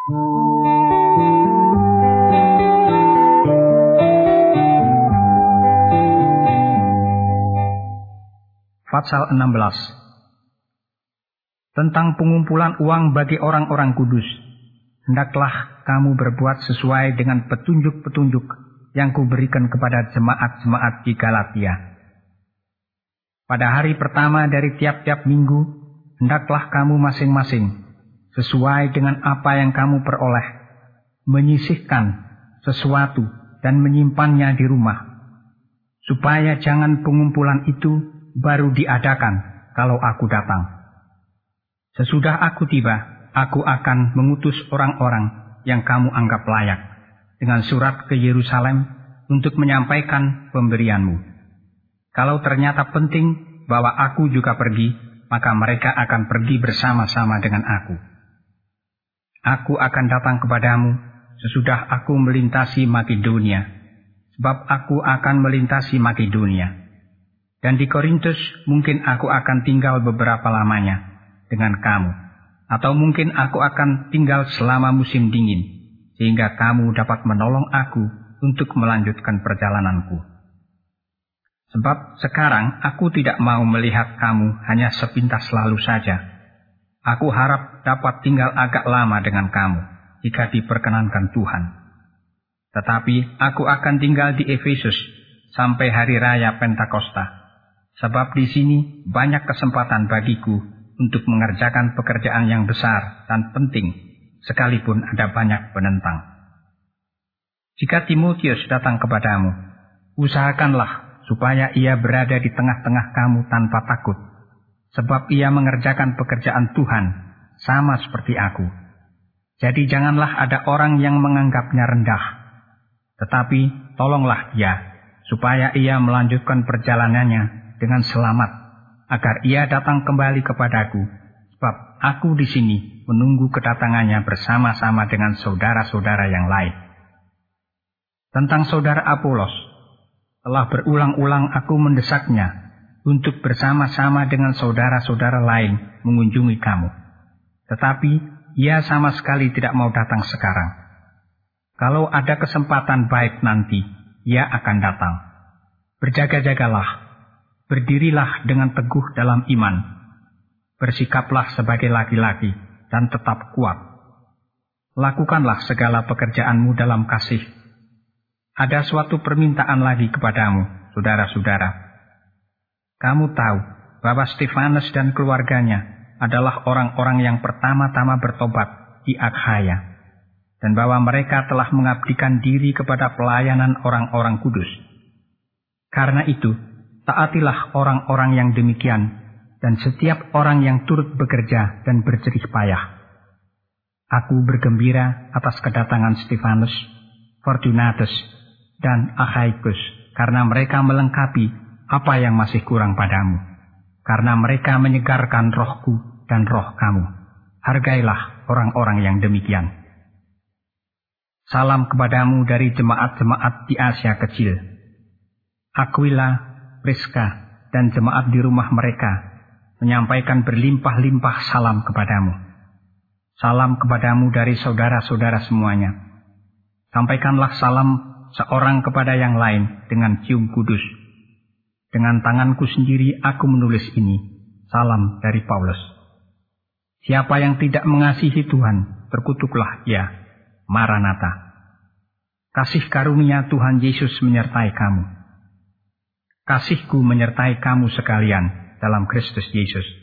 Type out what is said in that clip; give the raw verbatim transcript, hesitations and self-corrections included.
Pasal enam belas. Tentang pengumpulan uang bagi orang-orang kudus, hendaklah kamu berbuat sesuai dengan petunjuk-petunjuk yang kuberikan kepada jemaat-jemaat di Galatia. Pada hari pertama dari tiap-tiap minggu, hendaklah kamu masing-masing, sesuai dengan apa yang kamu peroleh, menyisihkan sesuatu dan menyimpannya di rumah, supaya jangan pengumpulan itu baru diadakan kalau aku datang. Sesudah aku tiba, aku akan mengutus orang-orang yang kamu anggap layak dengan surat ke Yerusalem untuk menyampaikan pemberianmu. Kalau ternyata penting bahwa aku juga pergi, maka mereka akan pergi bersama-sama dengan aku. Aku akan datang kepadamu sesudah aku melintasi Makedonia, sebab aku akan melintasi Makedonia. Dan di Korintus mungkin aku akan tinggal beberapa lamanya dengan kamu, atau mungkin aku akan tinggal selama musim dingin, sehingga kamu dapat menolong aku untuk melanjutkan perjalananku. Sebab sekarang aku tidak mau melihat kamu hanya sepintas lalu saja. Aku harap dapat tinggal agak lama dengan kamu, jika diperkenankan Tuhan. Tetapi aku akan tinggal di Efesus sampai hari raya Pentakosta. Sebab di sini banyak kesempatan bagiku untuk mengerjakan pekerjaan yang besar dan penting, sekalipun ada banyak penentang. Jika Timotius datang kepadamu, usahakanlah supaya ia berada di tengah-tengah kamu tanpa takut, sebab ia mengerjakan pekerjaan Tuhan sama seperti aku. Jadi janganlah ada orang yang menganggapnya rendah, tetapi tolonglah dia, supaya ia melanjutkan perjalanannya dengan selamat, agar ia datang kembali kepadaku, sebab aku di sini menunggu kedatangannya bersama-sama dengan saudara-saudara yang lain. Tentang saudara Apolos, telah berulang-ulang aku mendesaknya untuk bersama-sama dengan saudara-saudara lain mengunjungi kamu. Tetapi ia sama sekali tidak mau datang sekarang. Kalau ada kesempatan baik nanti, ia akan datang. Berjaga-jagalah. Berdirilah dengan teguh dalam iman. Bersikaplah sebagai laki-laki dan tetap kuat. Lakukanlah segala pekerjaanmu dalam kasih. Ada suatu permintaan lagi kepadamu, saudara-saudara. Kamu tahu bahwa Stefanus dan keluarganya adalah orang-orang yang pertama-tama bertobat di Akhaya, dan bahwa mereka telah mengabdikan diri kepada pelayanan orang-orang kudus. Karena itu, taatilah orang-orang yang demikian, dan setiap orang yang turut bekerja dan berjerih payah. Aku bergembira atas kedatangan Stefanus, Fortunatus, dan Achaicus, karena mereka melengkapi apa yang masih kurang padamu, karena mereka menyegarkan rohku dan roh kamu. Hargailah orang-orang yang demikian. Salam kepadamu dari jemaat-jemaat di Asia Kecil. Aquila, Priska, dan jemaat di rumah mereka menyampaikan berlimpah-limpah salam kepadamu. Salam kepadamu dari saudara-saudara semuanya. Sampaikanlah salam seorang kepada yang lain dengan cium kudus. Dengan tanganku sendiri aku menulis ini. Salam dari Paulus. Siapa yang tidak mengasihi Tuhan, terkutuklah ia. Maranatha. Kasih karunia Tuhan Yesus menyertai kamu. Kasihku menyertai kamu sekalian dalam Kristus Yesus.